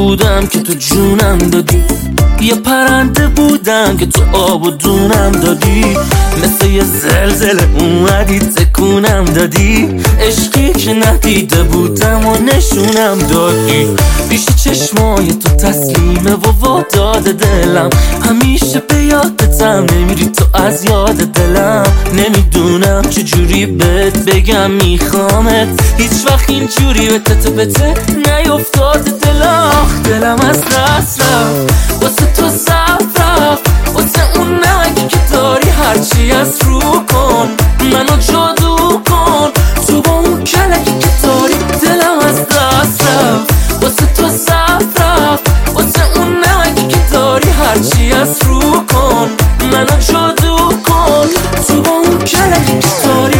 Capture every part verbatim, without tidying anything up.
بودم که تو جونم دادی، یه پرنده بودم که تو آب و دونم دادی، مثل یه زلزله اومدی تکونم دادی، عشقی که ندیده بودم و نشونم دادی. پیش چشمای تو تسلیمه و واداد دلم، همیشه به یادتم نمیری تو از یاد دلم. نمیدونم چجوری بهت بگم میخوامت، هیچ وقت اینجوری به تته بته نیفتاد دلم. دلم از دست رفت واسه تو صف رفت، واسه اون نگی که داری هرچی از رو کن، منو جادو کن تو با اون کلکی که داری. دلم از دست رفت واسه تو صف رفت، واسه اون نگی که داری هرچی از رو کن، منو جادو کن تو با اون کلکی که داری.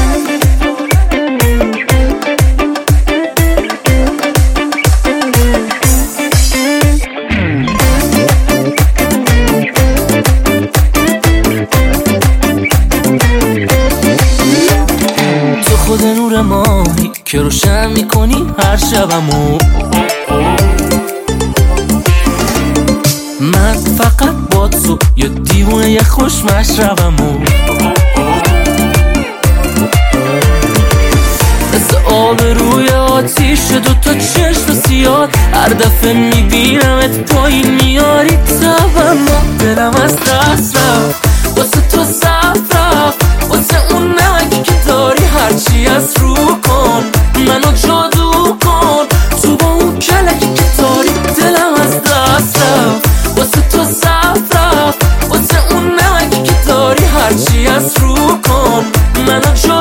خود نور ماهی که روشن میکنی هر شبمو، من فقط با تو یه دیوونه یه خوش مشربمو، مثل آب روی آتیش دوتا چشم سیاه، هر دفعه میبینمت پایین میاری تبمو. دلم از دست رفت واسه تو صف رفت، واسه اون نگی که داری هرچی از رو کن، منو جادو کن تو با اون کلکی که داری. دلم از دست رفت واسه تو صف رفت، واسه اون نگی که داری هرچی از رو کن، منو جادو